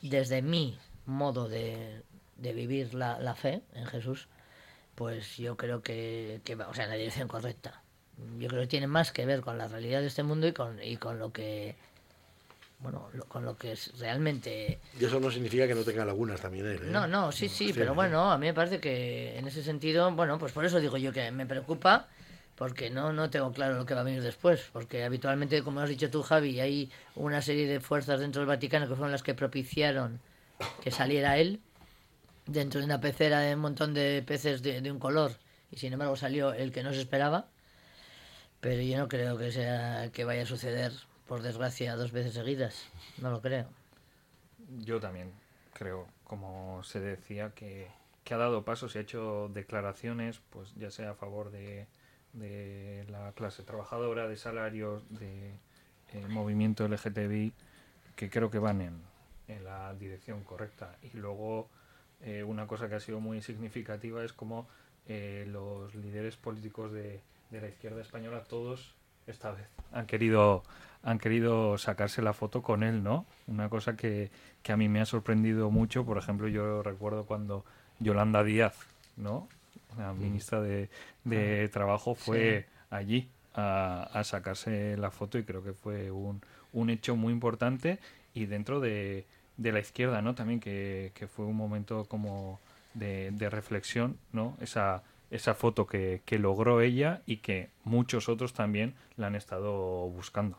desde mi modo de, de vivir la, la fe en Jesús, pues yo creo que, que va, o sea, en la dirección correcta. Yo creo que tiene más que ver con la realidad de este mundo y con, y con lo que, bueno, lo, con lo que es realmente... Y eso no significa que no tenga lagunas también él, ¿eh? No, no, sí, sí, Sí, pero sí. bueno, a mí me parece que en ese sentido, bueno, pues por eso digo yo que me preocupa, porque no, no tengo claro lo que va a venir después, porque habitualmente, como has dicho tú, Javi, hay una serie de fuerzas dentro del Vaticano que fueron las que propiciaron que saliera él dentro de una pecera de un montón de peces de, de un color, y sin embargo salió el que no se esperaba, pero yo no creo que sea que vaya a suceder, por desgracia, dos veces seguidas, no lo creo. Yo también creo, como se decía, que, que ha dado pasos y ha hecho declaraciones, pues ya sea a favor de, de la clase trabajadora, de salarios, de el movimiento L G T B I, que creo que van en, en la dirección correcta. Y luego eh, una cosa que ha sido muy significativa es como eh, los líderes políticos de, de la izquierda española, todos esta vez han querido han querido sacarse la foto con él, ¿no? Una cosa que, que a mí me ha sorprendido mucho. Por ejemplo, yo recuerdo cuando Yolanda Díaz, ¿no?, la ministra de, de Trabajo, fue Sí. allí a, a sacarse la foto, y creo que fue un, un hecho muy importante, y dentro de, de la izquierda, ¿no?, también que, que fue un momento como de, de reflexión, ¿no?, esa esa foto que, que logró ella y que muchos otros también la han estado buscando.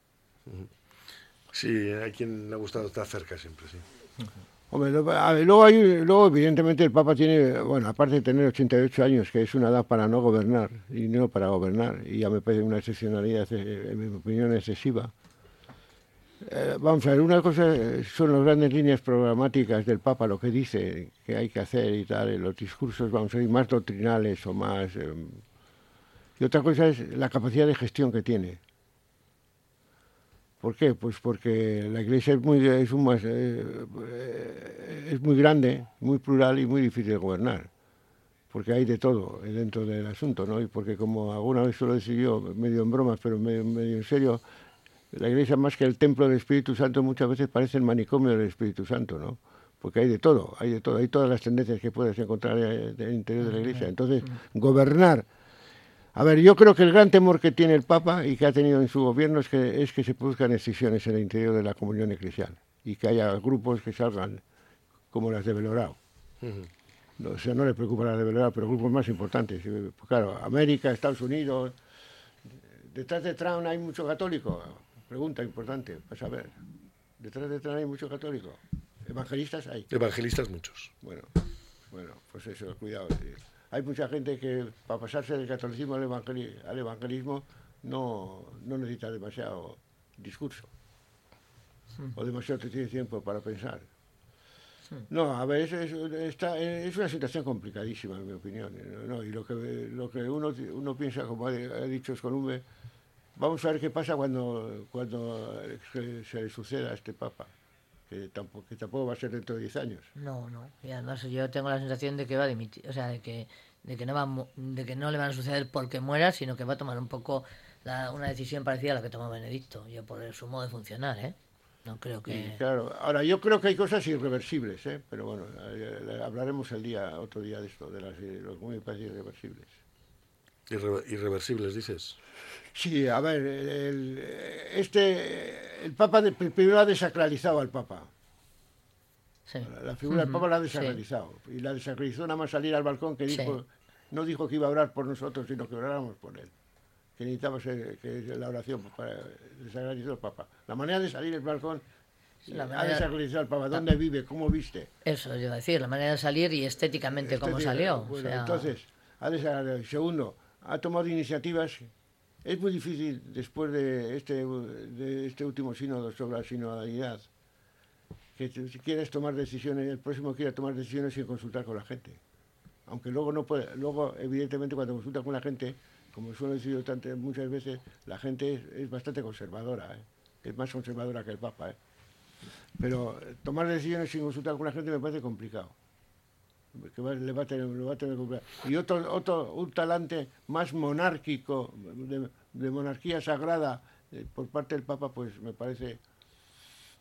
Sí, hay quien le ha gustado estar cerca siempre, sí. Hombre, lo- a ver, luego, hay, luego evidentemente el Papa tiene, bueno, aparte de tener ochenta y ocho años, que es una edad para no gobernar y no para gobernar, y ya me parece una excepcionalidad, eh, en mi opinión, excesiva. Eh, vamos a ver, una cosa eh, son las grandes líneas programáticas del Papa, lo que dice que hay que hacer y tal, en los discursos, vamos a ir más doctrinales o más... eh, y otra cosa es la capacidad de gestión que tiene. ¿Por qué? Pues porque la Iglesia es muy, es un más, eh, eh, es muy grande, muy plural y muy difícil de gobernar. Porque hay de todo dentro del asunto, ¿no? Y porque, como alguna vez suelo decir yo, medio en bromas, pero medio, medio en serio, la Iglesia, más que el templo del Espíritu Santo, muchas veces parece el manicomio del Espíritu Santo, ¿no? Porque hay de todo, hay de todo, hay todas las tendencias que puedes encontrar en el interior de la Iglesia. Entonces, gobernar... A ver, yo creo que el gran temor que tiene el Papa y que ha tenido en su gobierno es que, es que se produzcan excisiones en el interior de la comunión eclesial y que haya grupos que salgan como las de Belorao. No, o sea, no le preocupa la de Belorao, pero grupos más importantes. Eh, pues claro, América, Estados Unidos. ¿Detrás de Trump hay mucho católico? Pregunta importante, para saber. ¿Detrás de Trump hay mucho católico? ¿Evangelistas hay? Evangelistas muchos. Bueno, bueno, pues eso, cuidado. Sí. Hay mucha gente que para pasarse del catolicismo al, evangeli al evangelismo no, no necesita demasiado discurso o demasiado tiempo para pensar. No, a ver, es, es, está, es una situación complicadísima, en mi opinión. ¿no? Y lo que, lo que uno, uno piensa, como ha, ha dicho Escolumbe, vamos a ver qué pasa cuando, cuando se, se le suceda a este Papa, que tampoco, que tampoco va a ser dentro de diez años. No, no. Y además yo tengo la sensación de que va a dimitir, o sea, de que, de que, no, va, de que no le van a suceder porque muera, sino que va a tomar un poco la, una decisión parecida a la que tomó Benedicto, yo por su modo de funcionar, ¿eh? No creo que... Sí, claro. Ahora, yo creo que hay cosas irreversibles, ¿eh? Pero bueno, hablaremos el día, otro día de esto, de las lo que me parece irreversibles. Irre irreversibles, dices. Sí, a ver, el, este, el Papa de, primero ha desacralizado al Papa. Sí. La, la figura uh-huh. del Papa la ha desacralizado. Sí. Y la desacralizó nada más salir al balcón, que dijo, sí. no dijo que iba a orar por nosotros, sino que oráramos por él. Que necesitaba ser que la oración para desacralizar al Papa. La manera de salir al balcón la manera, ha desacralizado al Papa. ¿Dónde la, vive? ¿Cómo viste? Eso yo iba a decir, la manera de salir y estéticamente cómo salió. Bueno, o sea... entonces, ha desacralizado. Segundo, ha tomado iniciativas. Es muy difícil, después de este, de este último sínodo sobre la sinodalidad, que si quieres tomar decisiones, el próximo quiera tomar decisiones sin consultar con la gente. Aunque luego no puede, luego evidentemente cuando consulta con la gente, como suelo decir yo tantas, muchas veces, la gente es, es bastante conservadora, ¿eh? Es más conservadora que el Papa, ¿eh? Pero tomar decisiones sin consultar con la gente me parece complicado. Que va, le va a tener, le va a tener complicado. Y otro, otro, un talante más monárquico, de, de monarquía sagrada, eh, por parte del Papa, pues me parece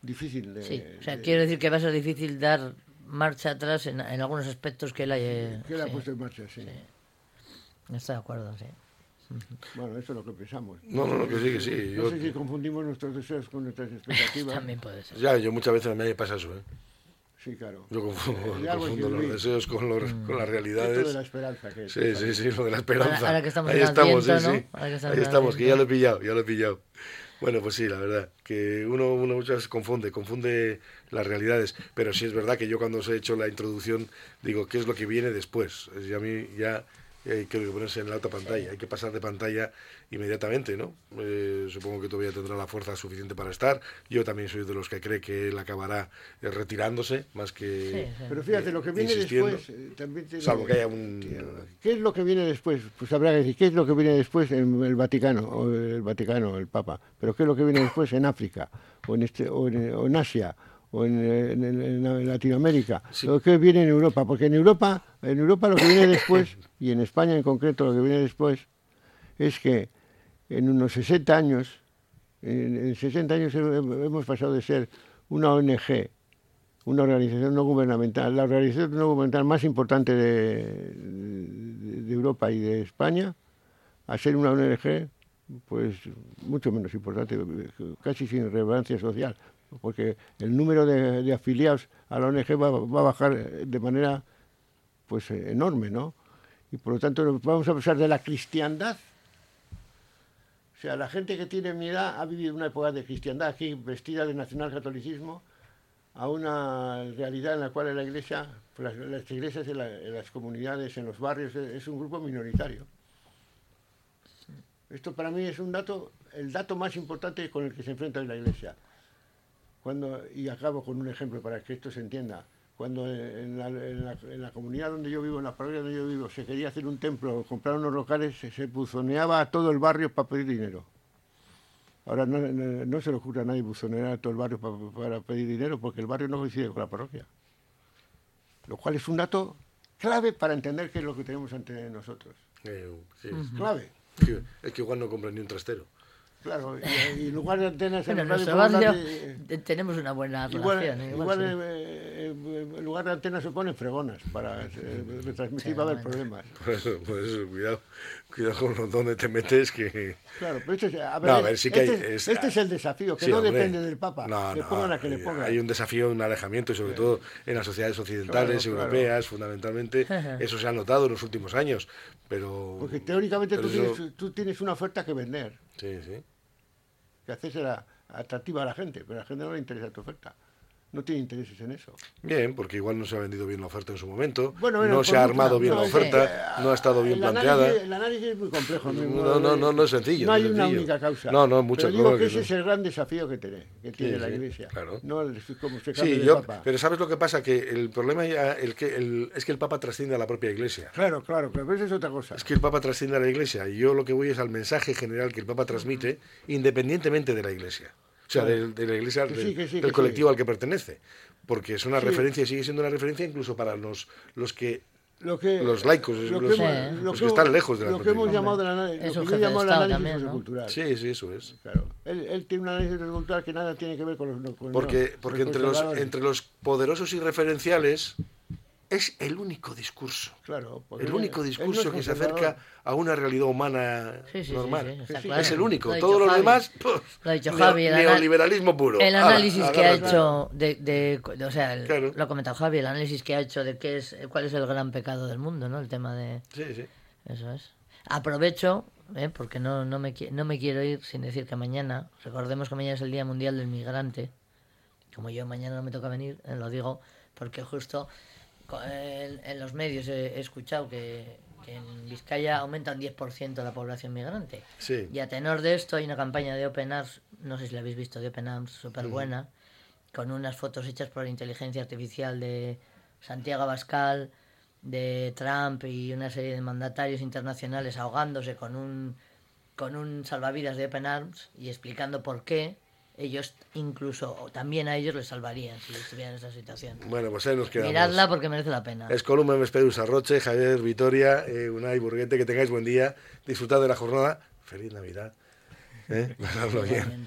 difícil de... Sí, o sea, de- quiero decir que va a ser difícil dar marcha atrás en, en algunos aspectos que él haya... que él ha sí, puesto en marcha, sí. estoy de acuerdo, sí. Bueno, eso es lo que pensamos. No, no, no, que sí, que sí. No Yo- sé si confundimos nuestros deseos con nuestras expectativas. También puede ser. Ya, yo muchas veces a mí me pasa eso, ¿eh? Sí, claro. Yo confundo, El árbol confundo que los vi. deseos con, los, con las realidades. Esto de la esperanza, que Sí, que sí, sale. sí, lo de la esperanza. Ahora- ahora que estamos Ahí en estamos, Adviento, sí, ¿no? sí. Ahora que estamos Ahí en estamos, que Adviento. ya lo he pillado, ya lo he pillado. Bueno, pues sí, la verdad, que uno, uno muchas veces confunde, confunde las realidades, pero sí es verdad que yo cuando os he hecho la introducción digo, ¿qué es lo que viene después? Y a mí ya hay que ponerse en la otra pantalla, hay que pasar de pantalla inmediatamente, ¿no? Eh, supongo que todavía tendrá la fuerza suficiente para estar. Yo también soy de los que cree que él acabará eh, retirándose, más que Sí, sí. Pero fíjate, lo que viene insistiendo. después eh, también tiene... Salvo que haya un... ¿Qué es lo que viene después? Pues habrá que decir, ¿qué es lo que viene después en el Vaticano, o el Vaticano, el Papa? Pero ¿qué es lo que viene después en África, o en, este, o en, o en Asia, o en, en- en- en Latinoamérica? ¿O qué viene en Europa? Porque en Europa, en Europa lo que viene después, y en España en concreto lo que viene después, es que en unos sesenta años, en, en sesenta años he- hemos pasado de ser una O N G, una organización no gubernamental, la organización no gubernamental más importante de, de- de Europa y de España, a ser una O N G, pues mucho menos importante, casi sin relevancia social, porque el número de, de afiliados a la O N G va, va a bajar de manera pues enorme, ¿no? Y por lo tanto vamos a pasar de la cristiandad. O sea, la gente que tiene mi edad ha vivido una época de cristiandad aquí, vestida de nacionalcatolicismo, a una realidad en la cual la iglesia, pues las, las iglesias en, la- en las comunidades, en los barrios, es, es un grupo minoritario. Esto para mí es un dato, el dato más importante con el que se enfrenta hoy la iglesia. Cuando, y acabo con un ejemplo para que esto se entienda. Cuando en la, en la- en la comunidad donde yo vivo, en la parroquia donde yo vivo, se quería hacer un templo, comprar unos locales, se, se buzoneaba a todo el barrio para pedir dinero. Ahora no, no- no se le ocurre a nadie buzonear a todo el barrio pa- para pedir dinero porque el barrio no coincide con la parroquia. Lo cual es un dato clave para entender qué es lo que tenemos ante nosotros. Eh, sí. Clave. Es que, es que igual no compra ni un trastero. Claro, y, y en lugar de antenas en Bueno, en la radio, nuestro podemos barrio hablar de- eh, tenemos una buena Igual, relación. ¿eh? igual, sí. eh, eh, en lugar de antenas se ponen fregonas para eh, retransmitir, Sí, va a haber bueno. problemas. Por eso, por eso, cuidado, cuidado con los donde te metes que... Claro, pero esto es, a ver, No, a ver, sí que hay- este, es- este es el desafío, que Sí, no hombre. depende del Papa, No, le no, pongan a que le hay- pongan. Hay un desafío, un alejamiento, y sobre todo en las sociedades occidentales, Claro, claro. europeas, fundamentalmente. Eso se ha notado en los últimos años, pero... Porque teóricamente pero tú, eso- tienes, tú tienes una oferta que vender, Sí, sí. que haces la atractiva a la gente, pero a la gente no le interesa tu oferta. No tiene intereses en eso. Bien, porque igual no se ha vendido bien la oferta en su momento, Bueno, bueno, no por se ha mucho- armado bien no, la es que, oferta, no ha estado bien el planteada. Análisis, el análisis es muy complejo. a mi modo No, de no, ver. no, no es sencillo. No hay no es una sencillo. única causa. No, no, muchas Pero digo no, que ese no. es el gran desafío que tiene, que tiene Sí, la sí, Iglesia. claro. No el, como se cambia Sí, de yo, Papa. pero ¿sabes lo que pasa? Que el problema ya, el que, el, es que el Papa trasciende a la propia Iglesia. Claro, claro, pero eso es otra cosa. Es que el Papa trasciende a la Iglesia y yo lo que voy es al mensaje general que el Papa transmite independientemente de la Iglesia. O sea, Claro. del- de, la Iglesia, Que del, sí, que sí, del que colectivo sí. al que pertenece. Porque es una Sí. referencia y sigue siendo una referencia incluso para los, los que Lo que, los laicos, lo los, que hemos- los lo que que están hemos- lejos de la Lo que propia hemos Iglesia. llamado del análisis, Es lo un que yo jefe de llamo el Estado análisis también, ¿no? sociocultural. Sí, sí, eso es. Claro. Él, él tiene un análisis sociocultural que nada tiene que ver con los... Con Porque, los- porque con entre, los, conservadores. entre los poderosos y referenciales es el único discurso. Claro, porque El él- único él no discurso es que se conservador. acerca a una realidad humana Sí, sí, sí, normal. sí, está Sí, claro. es el único. Lo ha dicho Todos los Javi. demás, pues, Lo ha dicho neo- Javi, el ana- neoliberalismo puro. El Ala, análisis que ha agárrate. hecho de, de- de- o sea, el- Claro. lo ha comentado Javi, el análisis que ha hecho de qué es, cuál es el gran pecado del mundo, ¿no? El tema de Sí, sí. eso es. Aprovecho, ¿eh? porque no, no, me, qui- no me quiero ir sin decir que mañana, recordemos que mañana es el Día Mundial del Migrante. Como yo mañana no me toca venir, eh, lo digo porque justo co- en, en los medios he, he escuchado que, que en Vizcaya aumenta un diez por ciento la población migrante. Sí. Y a tenor de esto hay una campaña de Open Arms, no sé si la habéis visto, de Open Arms, súper buena, con unas fotos hechas por inteligencia artificial de Santiago Abascal, de Trump y una serie de mandatarios internacionales ahogándose con un, con un salvavidas de Open Arms y explicando por qué ellos incluso, o también a ellos les salvarían si estuvieran en esa situación. Bueno, pues ahí nos quedamos. Miradla porque merece la pena. Escolum, Mesperus, Arroche, Javier, Vitoria, eh, Unai, Burguete, que tengáis buen día, disfrutad de la jornada. Feliz Navidad. ¿Eh? Pasadlo bien.